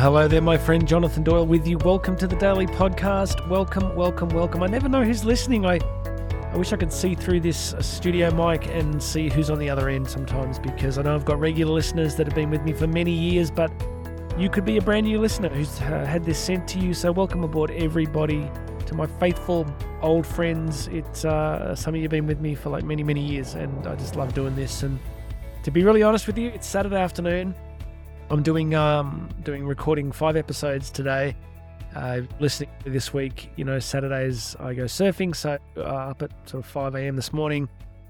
hello there, my friend Jonathan Doyle with you. Welcome to the Daily Podcast. Welcome, welcome, welcome. I never know who's listening. I wish I could see through this studio mic and see who's on the other end sometimes, because I know I've got regular listeners that have been with me for many years, but you could be a brand new listener who's had this sent to you. So welcome aboard, everybody. To my faithful old friends, it's some of you have been with me for like many, many years, and I just love doing this. And to be really honest with you, it's Saturday afternoon. I'm doing recording 5 episodes today. Listening to this week, you know, Saturdays I go surfing, so up at sort of 5 a.m. this morning,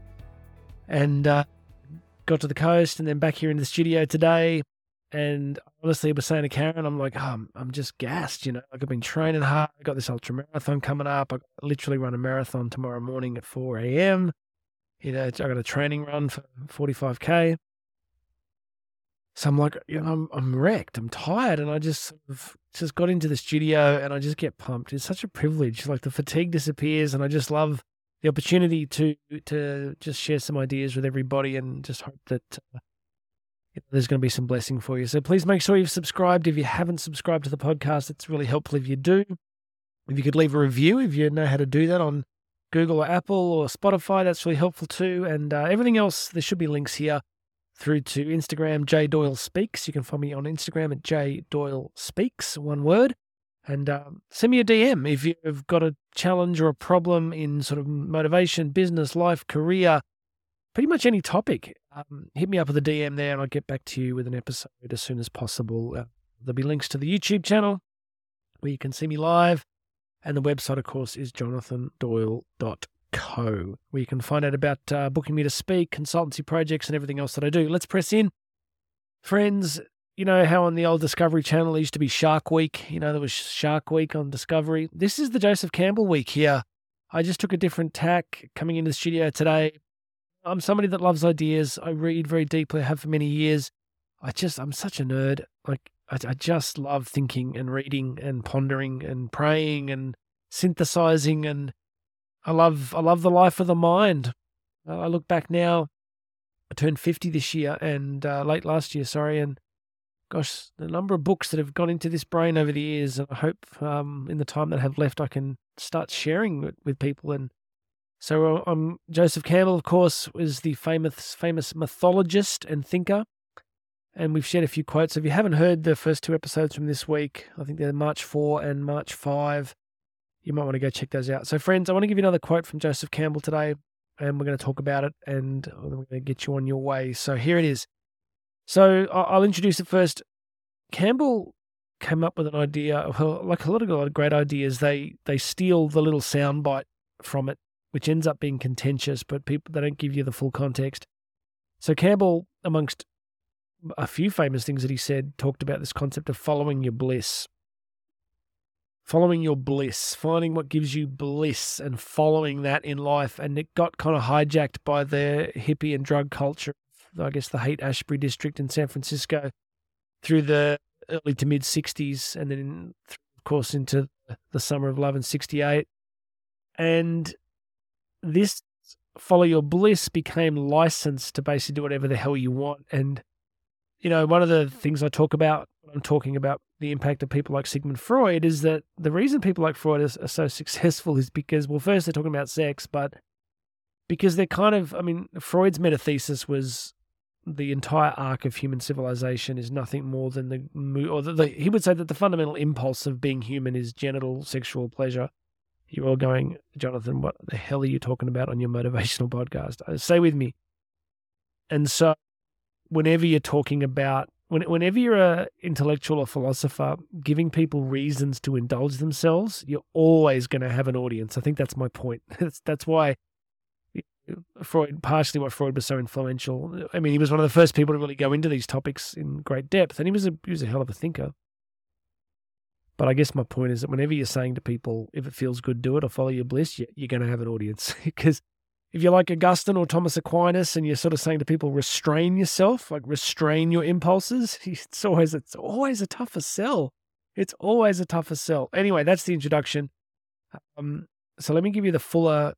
and got to the coast, and then back here in the studio today. And honestly, I was saying to Karen, I'm like, I'm just gassed, you know. Like, I've been training hard. I got this ultra marathon coming up. I literally run a marathon tomorrow morning at 4 a.m. You know, I got a training run for 45k. So I'm like, you know, I'm wrecked. I'm tired, and I just sort of got into the studio, and I just get pumped. It's such a privilege. Like, the fatigue disappears, and I just love the opportunity to just share some ideas with everybody, and just hope that there's going to be some blessing for you. So please make sure you've subscribed. If you haven't subscribed to the podcast, it's really helpful if you do. If you could leave a review, if you know how to do that on Google or Apple or Spotify, that's really helpful too. And everything else, there should be links here through to Instagram, J Doyle Speaks. You can find me on Instagram at J Doyle Speaks, one word. And send me a DM if you've got a challenge or a problem in sort of motivation, business, life, career, pretty much any topic. Hit me up with a DM there, and I'll get back to you with an episode as soon as possible. There'll be links to the YouTube channel where you can see me live. And the website, of course, is jonathandoyle.co, where you can find out about booking me to speak, consultancy projects, and everything else that I do. Let's press in. Friends, you know how on the old Discovery Channel there used to be Shark Week? You know, there was Shark Week on Discovery. This is the Joseph Campbell week here. I just took a different tack coming into the studio today. I'm somebody that loves ideas. I read very deeply. I have for many years. I'm such a nerd. Like, I just love thinking and reading and pondering and praying and synthesizing, and I love the life of the mind. I look back now. I turned 50 this year, and late last year, sorry, and gosh, the number of books that have gone into this brain over the years, and I hope in the time that I have left, I can start sharing it with people. And so Joseph Campbell, of course, is the famous mythologist and thinker. And we've shared a few quotes. If you haven't heard the first 2 episodes from this week, I think they're March 4 and March 5, you might want to go check those out. So friends, I want to give you another quote from Joseph Campbell today, and we're going to talk about it, and we're going to get you on your way. So here it is. So I'll introduce it first. Campbell came up with an idea, well, like a lot of great ideas, they steal the little soundbite from it, which ends up being contentious, but they don't give you the full context. So Campbell, amongst a few famous things that he said, talked about this concept of following your bliss. Following your bliss, finding what gives you bliss and following that in life. And it got kind of hijacked by the hippie and drug culture, I guess the Haight-Ashbury district in San Francisco, through the early to mid-60s, and then, of course, into the summer of love in 68. And this follow your bliss became licensed to basically do whatever the hell you want. And, you know, one of the things I talk about when I'm talking about the impact of people like Sigmund Freud is that the reason people like Freud are so successful is because, well, first they're talking about sex, but because they're kind of, I mean, Freud's metathesis was the entire arc of human civilization is nothing more than he would say that the fundamental impulse of being human is genital sexual pleasure. You're all going, Jonathan, what the hell are you talking about on your motivational podcast? Stay with me. And so whenever you're talking about, whenever you're an intellectual or philosopher, giving people reasons to indulge themselves, you're always going to have an audience. I think that's my point. That's why partially what Freud was so influential. I mean, he was one of the first people to really go into these topics in great depth, and he was a hell of a thinker. But I guess my point is that whenever you're saying to people, if it feels good, do it, or follow your bliss, you're going to have an audience. Because if you're like Augustine or Thomas Aquinas and you're sort of saying to people, restrain yourself, like restrain your impulses, it's always a tougher sell. It's always a tougher sell. Anyway, that's the introduction. So let me give you the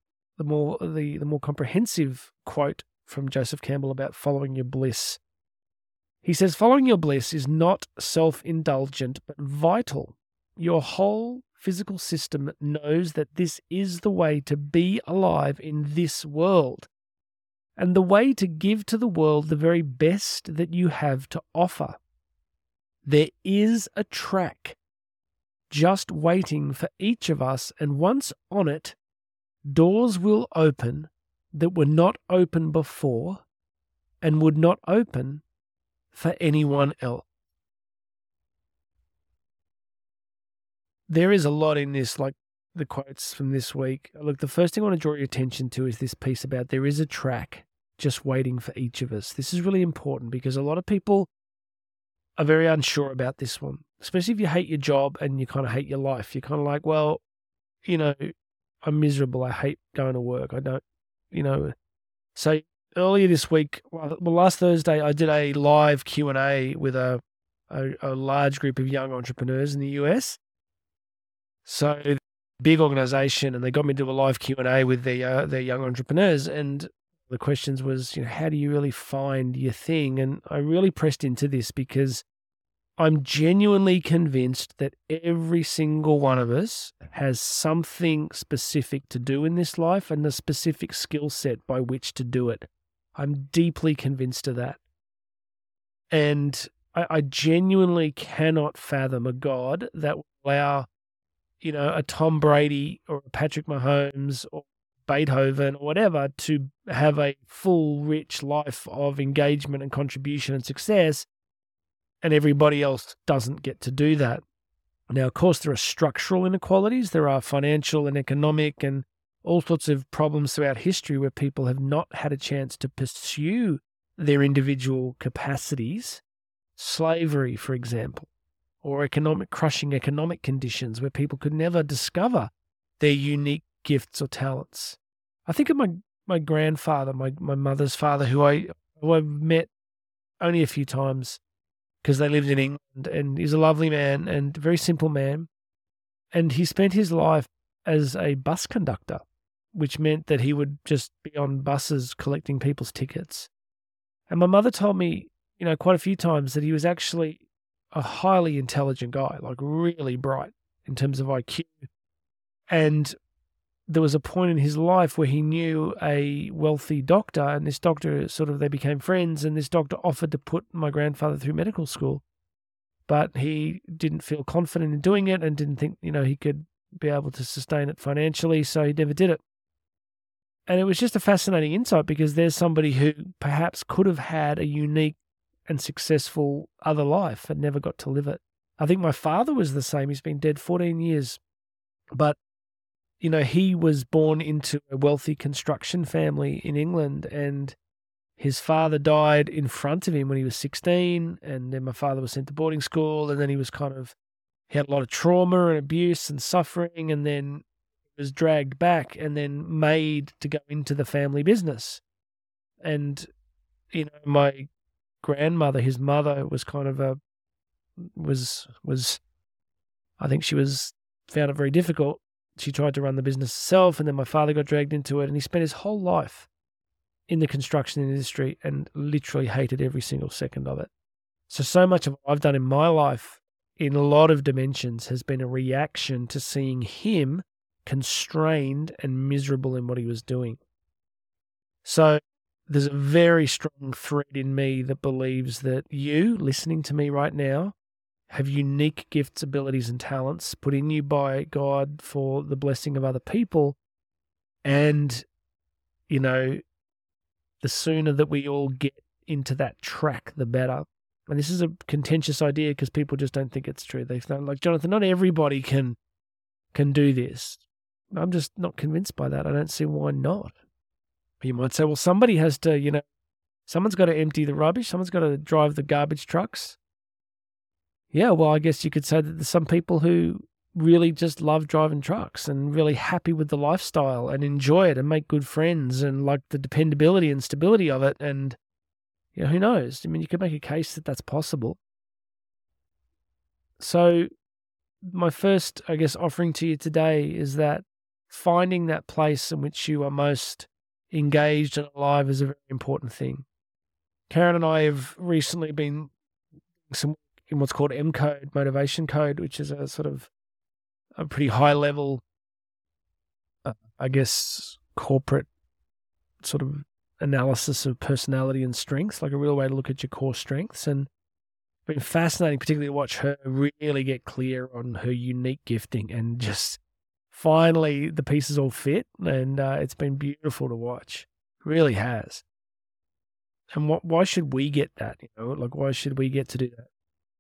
more comprehensive quote from Joseph Campbell about following your bliss. He says, following your bliss is not self-indulgent, but vital. Your whole physical system knows that this is the way to be alive in this world, and the way to give to the world the very best that you have to offer. There is a track just waiting for each of us, and once on it, doors will open that were not open before and would not open for anyone else. There is a lot in this, like the quotes from this week. Look, the first thing I want to draw your attention to is this piece about there is a track just waiting for each of us. This is really important because a lot of people are very unsure about this one, especially if you hate your job and you kind of hate your life. You're kind of like, well, I'm miserable. I hate going to work. I don't, So earlier this week, last Thursday, I did a live Q&A with a large group of young entrepreneurs in the US. So big organization, and they got me to do a live Q&A with their young entrepreneurs. And the questions was, how do you really find your thing? And I really pressed into this because I'm genuinely convinced that every single one of us has something specific to do in this life and a specific skill set by which to do it. I'm deeply convinced of that. And I genuinely cannot fathom a God that will allow, a Tom Brady or a Patrick Mahomes or Beethoven or whatever to have a full, rich life of engagement and contribution and success, and everybody else doesn't get to do that. Now, of course, there are structural inequalities. There are financial and economic and all sorts of problems throughout history where people have not had a chance to pursue their individual capacities. Slavery, for example, or crushing economic conditions where people could never discover their unique gifts or talents. I think of my grandfather, my mother's father, who I've met only a few times because they lived in England, and he's a lovely man and a very simple man. And he spent his life as a bus conductor, which meant that he would just be on buses collecting people's tickets. And my mother told me, quite a few times that he was actually a highly intelligent guy, like really bright in terms of IQ. And there was a point in his life where he knew a wealthy doctor, and this doctor they became friends, and this doctor offered to put my grandfather through medical school. But he didn't feel confident in doing it and didn't think, he could be able to sustain it financially, so he never did it. And it was just a fascinating insight because there's somebody who perhaps could have had a unique and successful other life and never got to live it. I think my father was the same. He's been dead 14 years. But, he was born into a wealthy construction family in England, and his father died in front of him when he was 16, and then my father was sent to boarding school, and then he was he had a lot of trauma and abuse and suffering, and then was dragged back and then made to go into the family business. And, my grandmother, his mother, was I think she found it very difficult. She tried to run the business herself, and then my father got dragged into it, and he spent his whole life in the construction industry and literally hated every single second of it. So much of what I've done in my life in a lot of dimensions has been a reaction to seeing him constrained and miserable in what he was doing. So there's a very strong thread in me that believes that you, listening to me right now, have unique gifts, abilities, and talents put in you by God for the blessing of other people. And, the sooner that we all get into that track, the better. And this is a contentious idea because people just don't think it's true. They think, like, Jonathan, not everybody can do this. I'm just not convinced by that. I don't see why not. You might say, well, somebody has to, someone's got to empty the rubbish. Someone's got to drive the garbage trucks. Yeah, well, I guess you could say that there's some people who really just love driving trucks and really happy with the lifestyle and enjoy it and make good friends and like the dependability and stability of it. And, who knows? I mean, you could make a case that that's possible. So my first, offering to you today is that finding that place in which you are most engaged and alive is a very important thing. Karen and I have recently been some work in what's called M Code, Motivation Code, which is a sort of a pretty high level, I guess, corporate sort of analysis of personality and strengths, like a real way to look at your core strengths. And it's been fascinating, particularly to watch her really get clear on her unique gifting, and just finally the pieces all fit. And it's been beautiful to watch. It really has. And why should we get that? Like, why should we get to do that?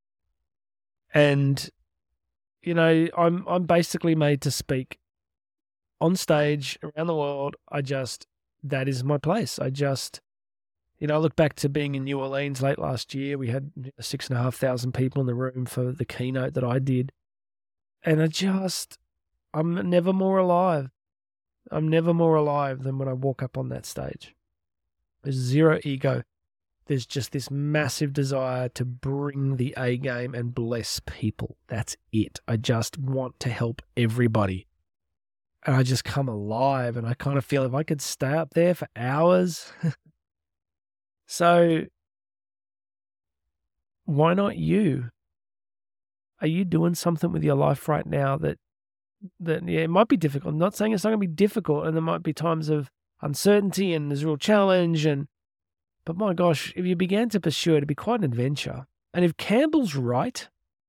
And, I'm basically made to speak on stage around the world. That is my place. I look back to being in New Orleans late last year. We had 6,500 people in the room for the keynote that I did. And I'm never more alive. I'm never more alive than when I walk up on that stage. There's zero ego. There's just this massive desire to bring the A game and bless people. That's it. I just want to help everybody. And I just come alive, and I kind of feel if I could stay up there for hours. So why not you? Are you doing something with your life right now that it might be difficult? I'm not saying it's not going to be difficult, and there might be times of uncertainty and there's real challenge, but my gosh, if you began to pursue it, it'd be quite an adventure. And if Campbell's right,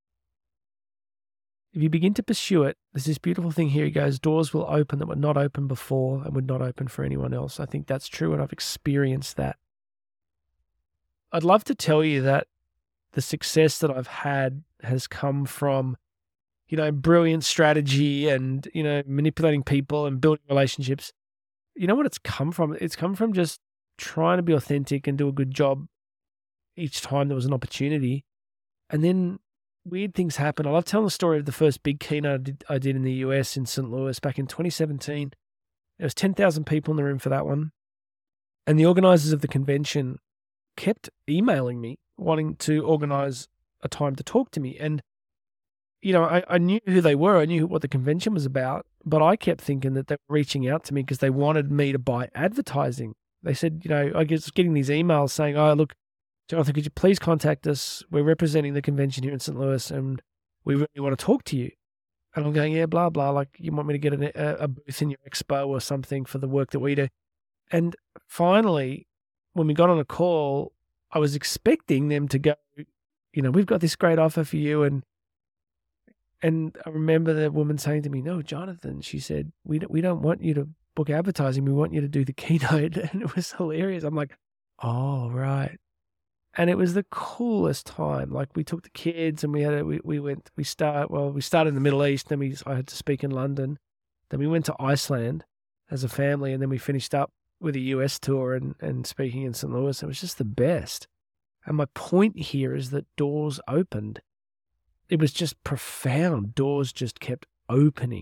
if you begin to pursue it, there's this beautiful thing here. He goes, doors will open that were not open before and would not open for anyone else. I think that's true, and I've experienced that. I'd love to tell you that the success that I've had has come from, brilliant strategy and, manipulating people and building relationships. You know what it's come from? It's come from just trying to be authentic and do a good job each time there was an opportunity. And then weird things happen. I love telling the story of the first big keynote I did in the US in St. Louis back in 2017. There was 10,000 people in the room for that one. And the organizers of the convention kept emailing me, wanting to organize a time to talk to me. And, I knew who they were. I knew what the convention was about, but I kept thinking that they were reaching out to me because they wanted me to buy advertising. They said, I was getting these emails saying, oh, look, Jonathan, could you please contact us? We're representing the convention here in St. Louis, and we really want to talk to you. And I'm going, yeah, blah, blah. Like, you want me to get a booth in your expo or something for the work that we do? And finally, when we got on a call, I was expecting them to go, we've got this great offer for you. And I remember the woman saying to me, no, Jonathan, she said, we don't want you to book advertising. We want you to do the keynote. And it was hilarious. I'm like, oh, right. And it was the coolest time. Like, we took the kids and we started in the Middle East. Then I had to speak in London. Then we went to Iceland as a family. And then we finished up with a US tour and speaking in St. Louis. It was just the best. And my point here is that doors opened. It was just profound. Doors just kept opening.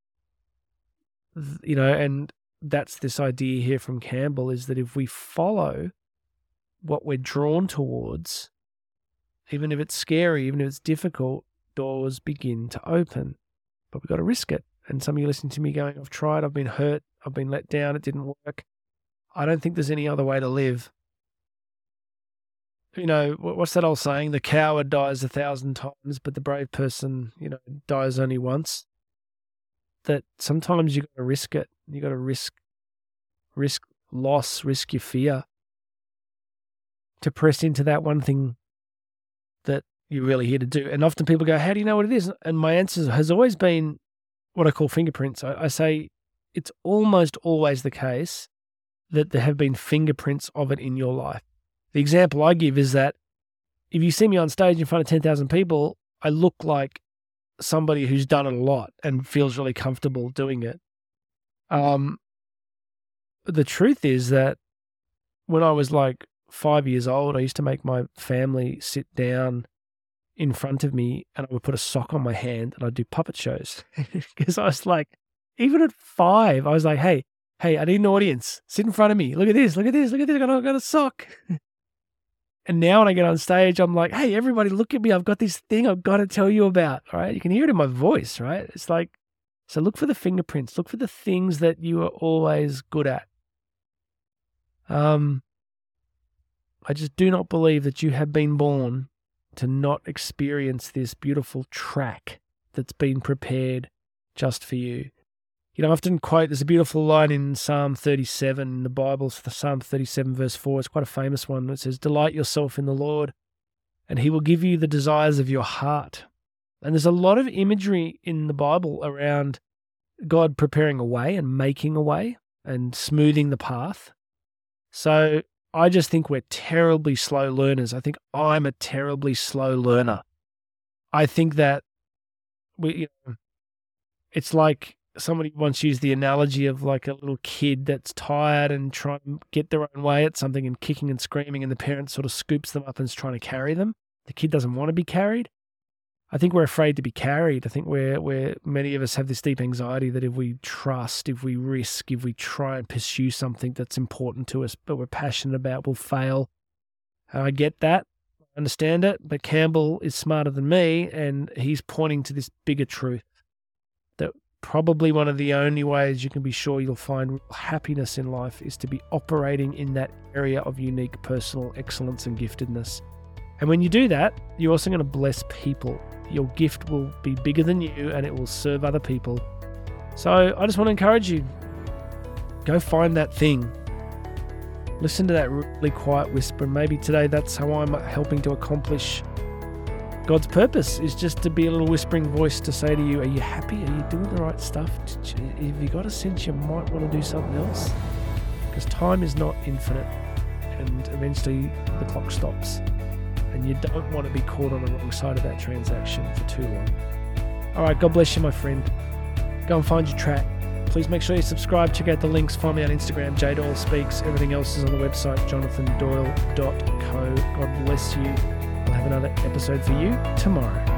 And that's this idea here from Campbell, is that if we follow what we're drawn towards, even if it's scary, even if it's difficult, doors begin to open. But we've got to risk it. And some of you listening to me going, I've tried, I've been hurt, I've been let down, it didn't work. I don't think there's any other way to live. What's that old saying? The coward dies 1,000 times, but the brave person, dies only once. That sometimes you got to risk it. You got to risk loss, risk your fear to press into that one thing that you're really here to do. And often people go, how do you know what it is? And my answer has always been what I call fingerprints. I say it's almost always the case that there have been fingerprints of it in your life. The example I give is that if you see me on stage in front of 10,000 people, I look like somebody who's done it a lot and feels really comfortable doing it. The truth is that when I was like 5 years old, I used to make my family sit down in front of me and I would put a sock on my hand and I'd do puppet shows. Because I was like, even at 5, I was like, hey, I need an audience. Sit in front of me. Look at this. I got a sock. And now when I get on stage, I'm like, hey, everybody, look at me. I've got this thing I've got to tell you about, all right? You can hear it in my voice, right? It's like, so look for the fingerprints. Look for the things that you are always good at. I just do not believe that you have been born to not experience this beautiful track that's been prepared just for you. You know, I often quote, there's a beautiful line in Psalm 37 in the Bible, Psalm 37 verse 4. It's quite a famous one. It says, "Delight yourself in the Lord, and he will give you the desires of your heart." And there's a lot of imagery in the Bible around God preparing a way and making a way and smoothing the path. So I just think we're terribly slow learners. I think I'm a terribly slow learner. I think that it's like somebody once used the analogy of like a little kid that's tired and trying to get their own way at something and kicking and screaming, and the parent sort of scoops them up and is trying to carry them. The kid doesn't want to be carried. I think we're afraid to be carried. I think many of us have this deep anxiety that if we trust, if we risk, if we try and pursue something that's important to us, but we're passionate about, we'll fail. And I get that. I understand it. But Campbell is smarter than me, and he's pointing to this bigger truth that probably one of the only ways you can be sure you'll find real happiness in life is to be operating in that area of unique personal excellence and giftedness. And when you do that, you're also going to bless people. Your gift will be bigger than you, and it will serve other people. So I just want to encourage you, go find that thing. Listen to that really quiet whisper. Maybe today that's how I'm helping to accomplish God's purpose, is just to be a little whispering voice to say to you, are you happy? Are you doing the right stuff? Have you got a sense you might want to do something else? Because time is not infinite, and eventually the clock stops. And you don't want to be caught on the wrong side of that transaction for too long. All right, God bless you, my friend. Go and find your track. Please make sure you subscribe. Check out the links. Find me on Instagram, JDoyle Speaks. Everything else is on the website, jonathandoyle.co. God bless you. I'll have another episode for you tomorrow.